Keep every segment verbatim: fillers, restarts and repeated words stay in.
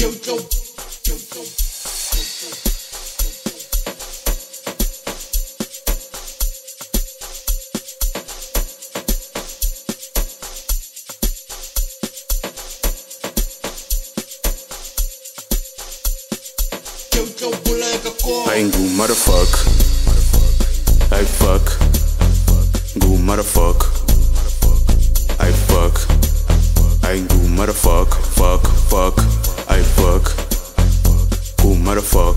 I ain't good motherfuck. I fuck. Good motherfuck. I fuck. I ain't good motherfuck. Fuck, fuck. I fuck. Good motherfuck.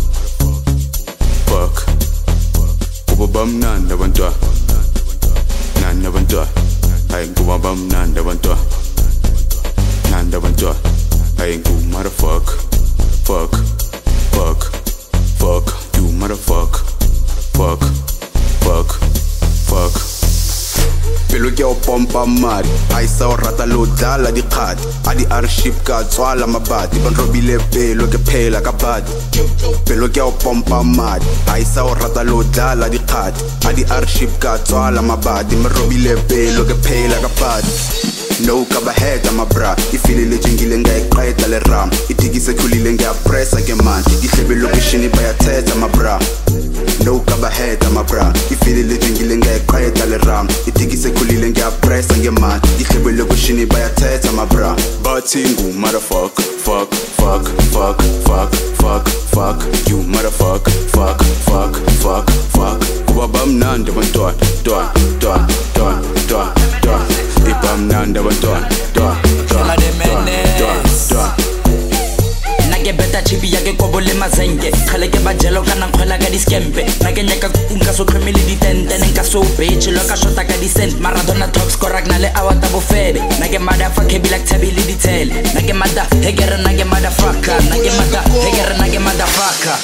Fuck. Kubabam nanda bantwa. Nanda bantwa. I ain't kubabam nanda bantwa. Nanda bantwa. I ain't good motherfuck. Fuck. Fuck. Fuck, you motherfuck. Fuck, fuck, fuck. Pelo ke o pompa mad, I saw rata lo dala di qad. Adi arship ka tswala mabati, ban robile pelo ke phela ka bad. Pelo ke o pompa mad, I saw rata lo dala di qad. Adi arship ka tswala mabati, ban robile pelo ke phela ka bad. No kabaheta ma bra ifilile jingile ngayiqeda le ram itikise khulile ngiyapressa ke manje ihlebe location bayathetha ma bra no kabaheta ma bra ifilile jingile ngayiqeda le ram itikise khulile ngiyapressa ke manje ihlebe location bayathetha ma bra bathi ngu motherfucker fuck fuck fuck fuck fuck fuck you motherfucker fuck fuck fuck fuck kuba bamnandi bantwana dwa dwa dwa dwa dwa ibam nanda bantwana dwa dwa dwa dwa nake beta chipi yake kobole mazenge khale ke bajelo kana khwela ka diskempe nake nyaka nka so khemile di tente nka so bitch lo ka shota ka di cent Maradona top scorer na le awata bo febe nake motherfucker be like tabili di tele nake mother hegere nake motherfucker nake mother hegere nake motherfucker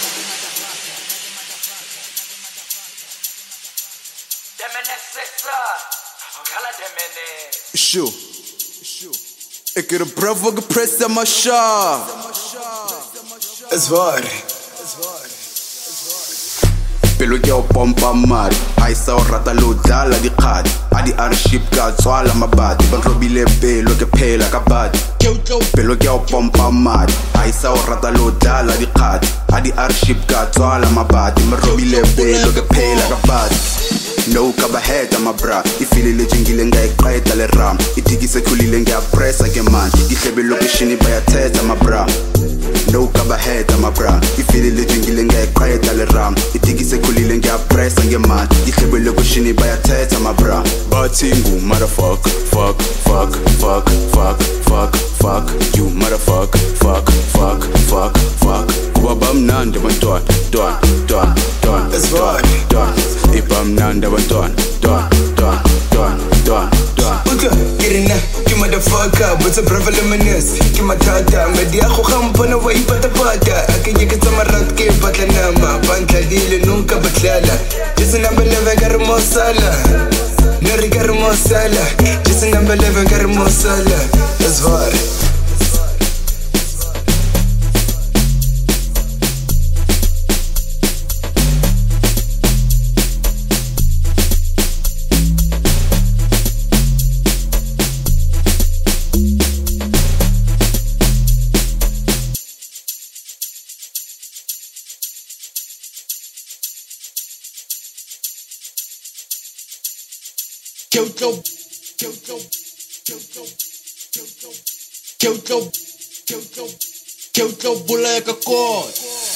Sure. Ik heb een bravo geprest aan mijn sha. Het is waar. Pelo ke o pompa mad, I saw rata lo dala di qad. Adi arship ka tswala mabati, ban robile pelo ke phela ka bad. Pelo ke o pompa mad, I saw rata lo dala di qad. Adi arship ka tswala mabati, ban robile pelo ke phela ka bad. No kabaheta ma bra ifilile jingile ngayiqeda le ram itikise khulile ngiyapressa ke manje ihlebe location bayathetha ma bra no kabaheta ma bra ifilile jingile ngayiqeda le ram itikise khulile ngiyapressa ke manje ihlebe location bayathetha ma bra bathi ngu motherfucker fuck fuck fuck fuck fuck fuck you motherfucker fuck fuck fuck fuck kuba bamnandi bantwana dwa dwa dwa dwa dwa ibam nanda bantwana dwa dwa dwa dwa dwa uka kirina ki motherfucker but a brave luminous ki matata media go gampana wa ipata pata akenye ke tsamarat ke batla nama bantla dile nunca batlala jesina beleve garmosala neri garmosala jesina beleve garmosala azvar Kyoto, Kyoto, Kyoto, Kyoto, Kyoto, Kyoto, Kyoto, Kyoto, Kyoto,